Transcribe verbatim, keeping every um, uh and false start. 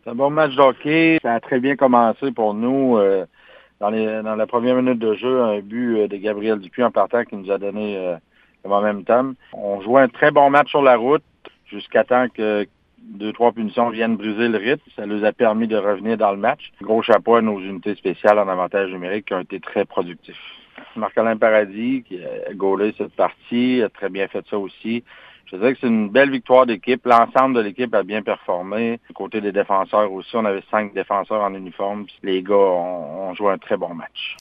C'est un bon match de hockey. Ça a très bien commencé pour nous. Euh, dans, les, dans la première minute de jeu, un but euh, de Gabriel Dupuis en partant qui nous a donné euh, le momentum. On jouait un très bon match sur la route jusqu'à temps que deux, trois punitions viennent briser le rythme. Ça nous a permis de revenir dans le match. Gros chapeau à nos unités spéciales en avantage numérique qui ont été très productifs. Marc-Alain Paradis, qui a gaulé cette partie, a très bien fait ça aussi. Je dirais que c'est une belle victoire d'équipe. L'ensemble de l'équipe a bien performé. Du côté des défenseurs aussi, on avait cinq défenseurs en uniforme. Puis les gars ont, ont joué un très bon match.